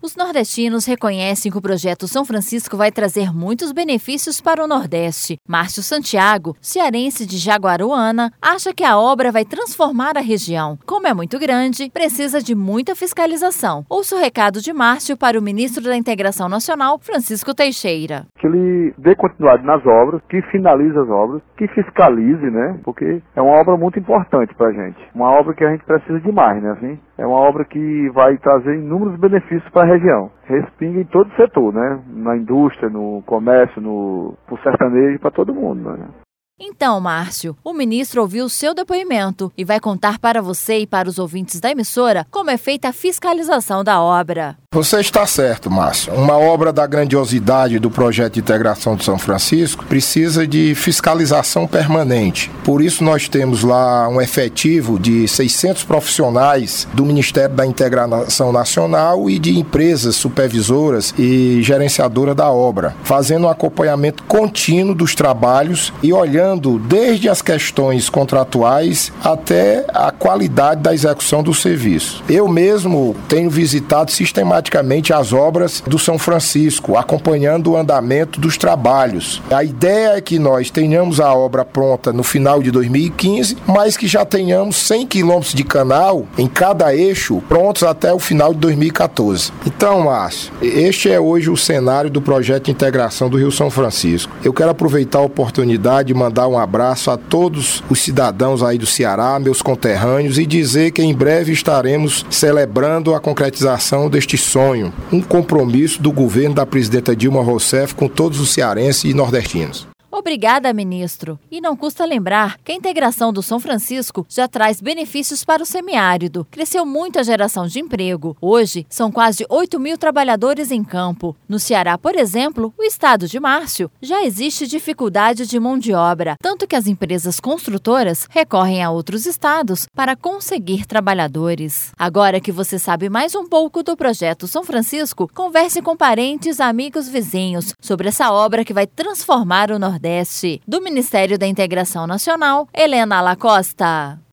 Os nordestinos reconhecem que o projeto São Francisco vai trazer muitos benefícios para o Nordeste. Márcio Santiago, cearense de Jaguaruana, acha que a obra vai transformar a região. Como é muito grande, precisa de muita fiscalização. Ouça o recado de Márcio para o ministro da Integração Nacional, Francisco Teixeira. Que ele dê continuidade nas obras, que finalize as obras, que fiscalize, né? Porque é uma obra muito importante para a gente. Uma obra que a gente precisa demais, né? Assim, é uma obra que vai trazer inúmeros benefícios para a região. Respinga em todo o setor, né? Na indústria, no comércio, pro sertanejo, para todo mundo, né? Então, Márcio, o ministro ouviu o seu depoimento e vai contar para você e para os ouvintes da emissora como é feita a fiscalização da obra. Você está certo, Márcio. Uma obra da grandiosidade do projeto de integração de São Francisco precisa de fiscalização permanente. Por isso nós temos lá um efetivo de 600 profissionais do Ministério da Integração Nacional e de empresas supervisoras e gerenciadoras da obra, fazendo um acompanhamento contínuo dos trabalhos e olhando desde as questões contratuais até a qualidade da execução do serviço. Eu mesmo tenho visitado sistematicamente as obras do São Francisco, acompanhando o andamento dos trabalhos. A ideia é que nós tenhamos a obra pronta no final de 2015, mas que já tenhamos 100 quilômetros de canal em cada eixo prontos até o final de 2014. Então, Márcio, este é hoje o cenário do projeto de integração do Rio São Francisco. Eu quero aproveitar a oportunidade de mandar um abraço a todos os cidadãos aí do Ceará, meus conterrâneos, e dizer que em breve estaremos celebrando a concretização deste sonho, um compromisso do governo da presidenta Dilma Rousseff com todos os cearenses e nordestinos. Obrigada, ministro. E não custa lembrar que a integração do São Francisco já traz benefícios para o semiárido. Cresceu muito a geração de emprego. Hoje, são quase 8.000 trabalhadores em campo. No Ceará, por exemplo, o estado de Márcio, já existe dificuldade de mão de obra, tanto que as empresas construtoras recorrem a outros estados para conseguir trabalhadores. Agora que você sabe mais um pouco do projeto São Francisco, converse com parentes, amigos, vizinhos sobre essa obra que vai transformar o Nordeste. Do Ministério da Integração Nacional, Helena Lacosta.